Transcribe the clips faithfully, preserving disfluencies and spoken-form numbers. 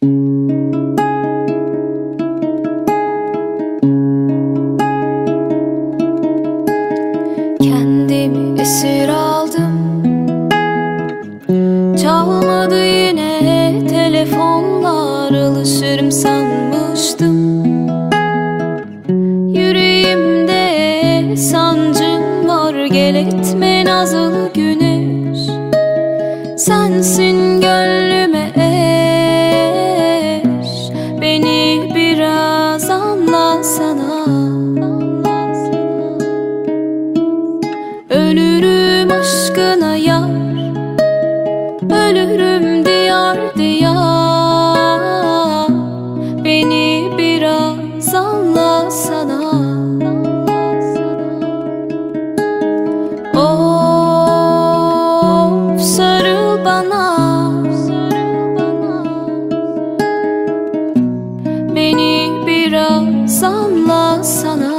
Kendimi esir aldım. Çalmadı yine telefonlar, alışırım sanmıştım. Yüreğimde sancım var, gel etme nazlı güneş. Sensin gönlüme eş, beni biraz anlasana. Ölürüm aşkına yar, ölürüm diyar diyar. Beni biraz anlasana. Of, sarıl bana, beni biraz anlasana.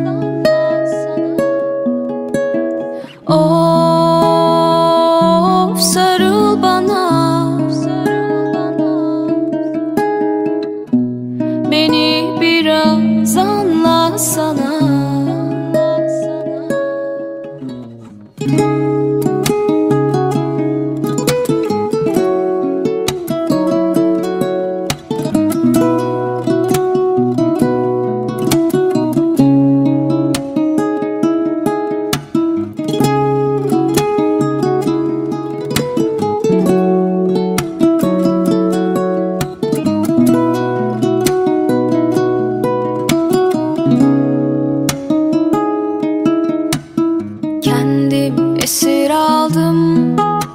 Of, sarıl bana, beni biraz anlasana. Kendimi esir aldım.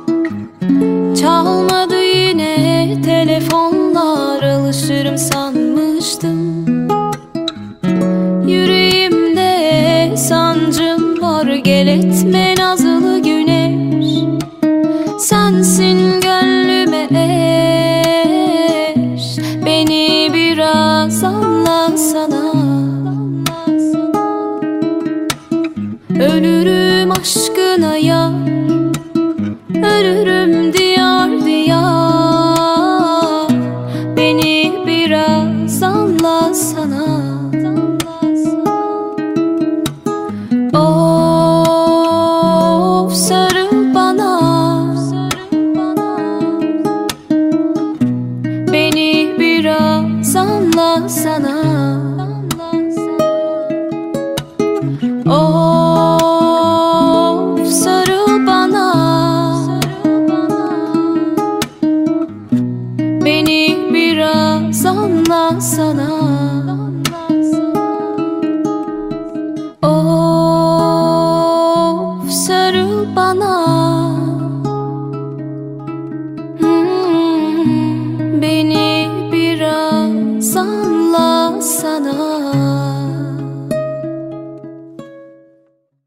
Çalmadı yine telefonlar, alışırım sanmıştım. Yüreğimde sancım var, gel etme nazlı güneş. Sensin gönlüme eş, beni biraz anlasana. Ölürüm aşkına yar, ölürüm diyar diyar. Beni biraz anlasana. Of, sarıl bana, beni biraz anlasana. Of, sarıl bana, beni biraz anlasana. Of, sarıl bana, hmm, beni biraz anlasana.